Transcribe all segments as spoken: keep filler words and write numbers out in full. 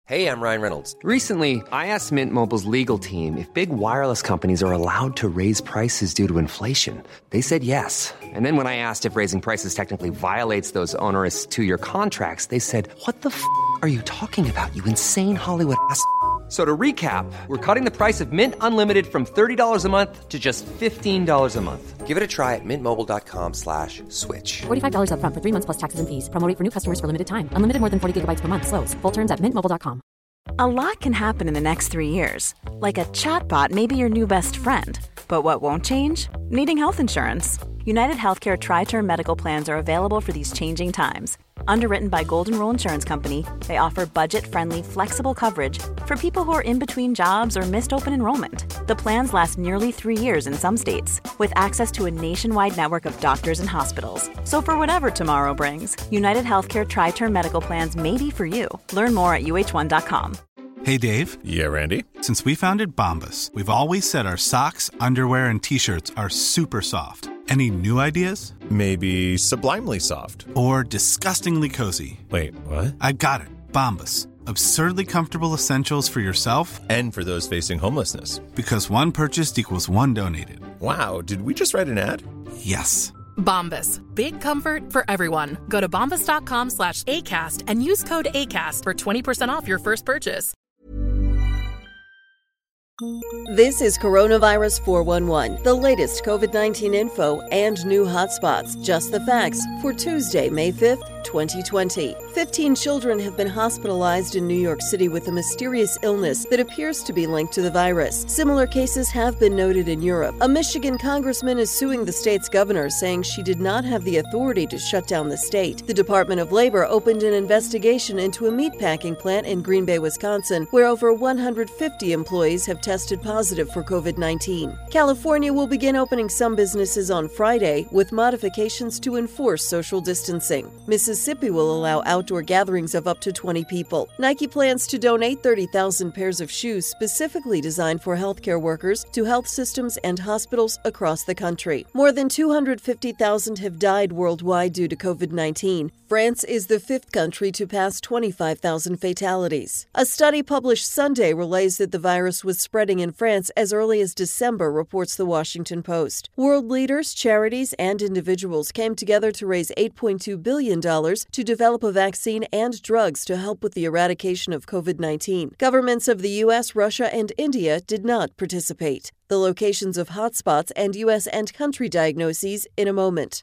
Hey, I'm Ryan Reynolds. Recently, I asked Mint Mobile's legal team if big wireless companies are allowed to raise prices due to inflation. They said yes. And then when I asked if raising prices technically violates those onerous two-year contracts, they said, what the f*** are you talking about, you insane Hollywood ass f- So to recap, we're cutting the price of Mint Unlimited from thirty dollars a month to just fifteen dollars a month. Give it a try at mintmobile.com slash switch. forty-five dollars up front for three months plus taxes and fees. Promo rate for new customers for limited time. Unlimited more than forty gigabytes per month. Slows full terms at mint mobile dot com. A lot can happen in the next three years. Like a chatbot may be your new best friend. But what won't change? Needing health insurance. United Healthcare Tri-Term Medical Plans are available for these changing times. Underwritten by Golden Rule Insurance Company, they offer budget-friendly, flexible coverage for people who are in between jobs or missed open enrollment. The plans last nearly three years in some states, with access to a nationwide network of doctors and hospitals. So for whatever tomorrow brings, United Healthcare Tri-Term Medical Plans may be for you. Learn more at U H one dot com. Hey, Dave. Yeah, Randy. Since we founded Bombas, we've always said our socks, underwear, and T-shirts are super soft. Any new ideas? Maybe sublimely soft. Or disgustingly cozy. Wait, what? I got it. Bombas. Absurdly comfortable essentials for yourself and for those facing homelessness. Because one purchased equals one donated. Wow, did we just write an ad? Yes. Bombas. Big comfort for everyone. Go to bombas.com slash ACAST and use code ACAST for twenty percent off your first purchase. This is Coronavirus four one one, the latest COVID nineteen info and new hotspots. Just the facts for Tuesday, May fifth, twenty twenty. fifteen children have been hospitalized in New York City with a mysterious illness that appears to be linked to the virus. Similar cases have been noted in Europe. A Michigan congressman is suing the state's governor, saying she did not have the authority to shut down the state. The Department of Labor opened an investigation into a meatpacking plant in Green Bay, Wisconsin, where over one hundred fifty employees have tested positive for COVID nineteen. California will begin opening some businesses on Friday with modifications to enforce social distancing. Mississippi will allow outdoor gatherings of up to twenty people. Nike plans to donate thirty thousand pairs of shoes specifically designed for healthcare workers to health systems and hospitals across the country. More than two hundred fifty thousand have died worldwide due to COVID nineteen. France is the fifth country to pass twenty-five thousand fatalities. A study published Sunday relays that the virus was spreading in France as early as December, reports The Washington Post. World leaders, charities, and individuals came together to raise eight point two billion dollars to develop a vaccine and drugs to help with the eradication of COVID nineteen. Governments of the U S, Russia, and India did not participate. The locations of hotspots and U S and country diagnoses in a moment.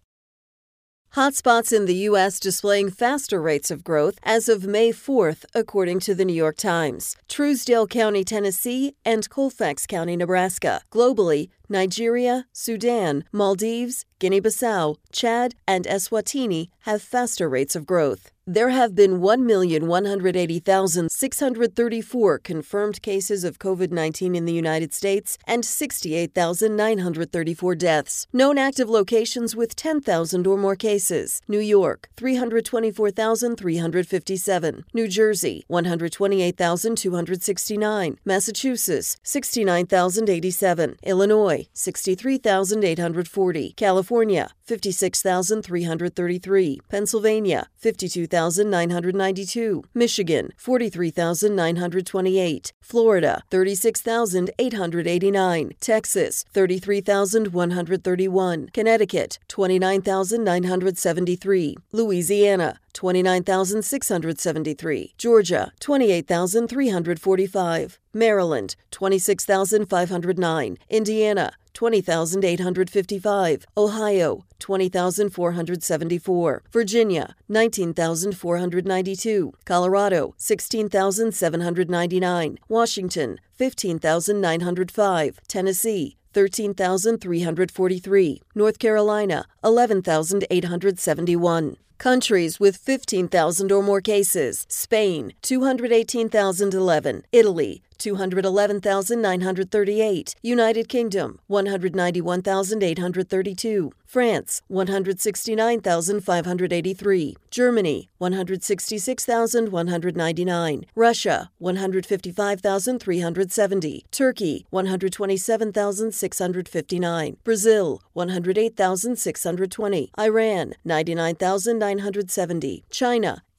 Hotspots in the U S displaying faster rates of growth as of May fourth, according to the New York Times. Truesdale County, Tennessee, and Colfax County, Nebraska. Globally, Nigeria, Sudan, Maldives, Guinea-Bissau, Chad, and Eswatini have faster rates of growth. There have been one million one hundred eighty thousand six hundred thirty-four confirmed cases of COVID nineteen in the United States and sixty-eight thousand nine hundred thirty-four deaths. Known active locations with ten thousand or more cases. New York, three hundred twenty-four thousand three hundred fifty-seven. New Jersey, one hundred twenty-eight thousand two hundred sixty-nine. Massachusetts, sixty-nine thousand eighty-seven. Illinois, sixty-three thousand eight hundred forty. California, fifty-six thousand three hundred thirty-three. Pennsylvania, fifty-two thousand nine hundred ninety-two. Michigan, forty-three thousand nine hundred twenty-eight. Florida, thirty-six thousand eight hundred eighty-nine. Texas, thirty-three thousand one hundred thirty-one. Connecticut, twenty-nine thousand nine hundred seventy-three. Louisiana, twenty-nine thousand six hundred seventy-three. Georgia, twenty-eight thousand three hundred forty-five. Maryland, twenty-six thousand five hundred nine. Indiana, twenty thousand eight hundred fifty-five. Ohio, twenty thousand four hundred seventy-four. Virginia, nineteen thousand four hundred ninety-two. Colorado, sixteen thousand seven hundred ninety-nine. Washington, fifteen thousand nine hundred five. Tennessee, thirteen thousand three hundred forty-three. North Carolina, eleven thousand eight hundred seventy-one. Countries with fifteen thousand or more cases: Spain, two hundred eighteen thousand eleven. Italy, two hundred eleven thousand nine hundred thirty-eight. United Kingdom, one hundred ninety-one thousand eight hundred thirty-two. France, one hundred sixty-nine thousand five hundred eighty-three. Germany, one hundred sixty-six thousand one hundred ninety-nine. Russia, one hundred fifty-five thousand three hundred seventy. Turkey, one hundred twenty-seven thousand six hundred fifty-nine. Brazil, one hundred eight thousand six hundred twenty. Iran, ninety-nine thousand nine hundred seventy. China,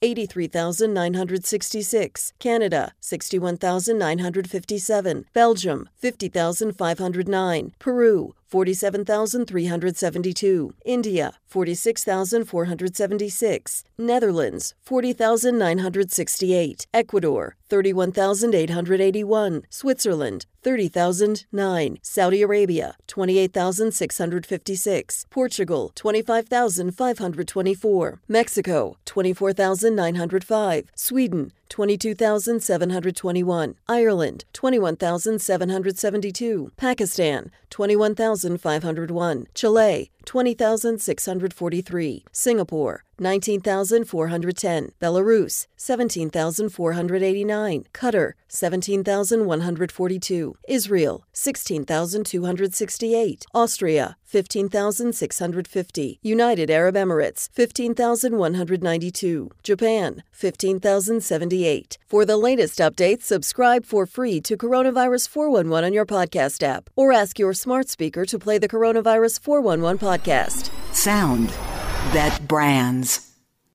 eighty-three thousand nine hundred sixty-six. Canada, sixty-one thousand nine hundred fifty-seven. Belgium, fifty thousand five hundred nine. Peru, forty-seven thousand three hundred seventy-two. India, forty-six thousand four hundred seventy-six. Netherlands, forty thousand nine hundred sixty-eight. Ecuador, thirty-one thousand eight hundred eighty-one. Switzerland, thirty thousand nine. Saudi Arabia, twenty-eight thousand six hundred fifty-six. Portugal, twenty-five thousand five hundred twenty-four. Mexico, twenty-four thousand nine hundred five. Sweden, twenty-two thousand seven hundred twenty-one. Ireland, twenty-one thousand seven hundred seventy-two. Pakistan, twenty-one thousand five hundred one. Chile, twenty thousand six hundred forty-three. Singapore, nineteen thousand four hundred ten. Belarus, seventeen thousand four hundred eighty-nine. Qatar, seventeen thousand one hundred forty-two. Israel, sixteen thousand two hundred sixty-eight. Austria, fifteen thousand six hundred fifty. United Arab Emirates, fifteen thousand one hundred ninety-two. Japan, fifteen thousand seventy-eight. For the latest updates, subscribe for free to Coronavirus four one one on your podcast app or ask your smart speaker to play the Coronavirus four one one podcast. Sound that brands.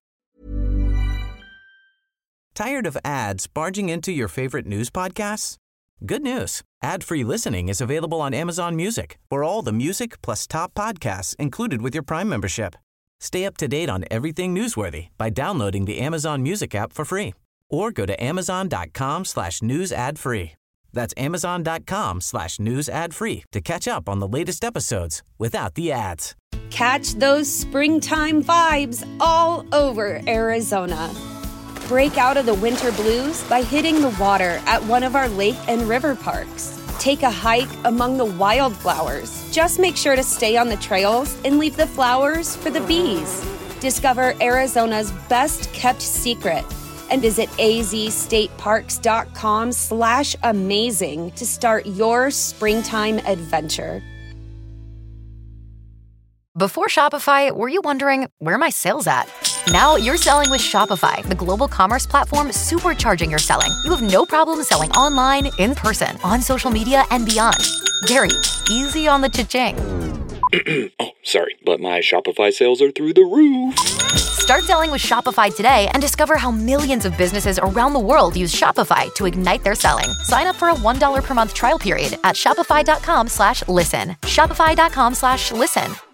Tired of ads barging into your favorite news podcasts? Good news. Ad-free listening is available on Amazon Music for all the music plus top podcasts included with your Prime membership. Stay up to date on everything newsworthy by downloading the Amazon Music app for free or go to amazon.com slash news ad free. That's amazon.com slash news ad free to catch up on the latest episodes without the ads. Catch those springtime vibes all over Arizona. Break out of the winter blues by hitting the water at one of our lake and river parks. Take a hike among the wildflowers. Just make sure to stay on the trails and leave the flowers for the bees. Discover Arizona's best kept secret and visit azstateparks.com slash amazing to start your springtime adventure. Before Shopify, were you wondering, where are my sales at? Now you're selling with Shopify, the global commerce platform supercharging your selling. You have no problem selling online, in person, on social media, and beyond. Gary, easy on the cha-ching. Oh, sorry, but my Shopify sales are through the roof. Start selling with Shopify today and discover how millions of businesses around the world use Shopify to ignite their selling. Sign up for a one dollar per month trial period at shopify.com slash listen. Shopify.com slash listen.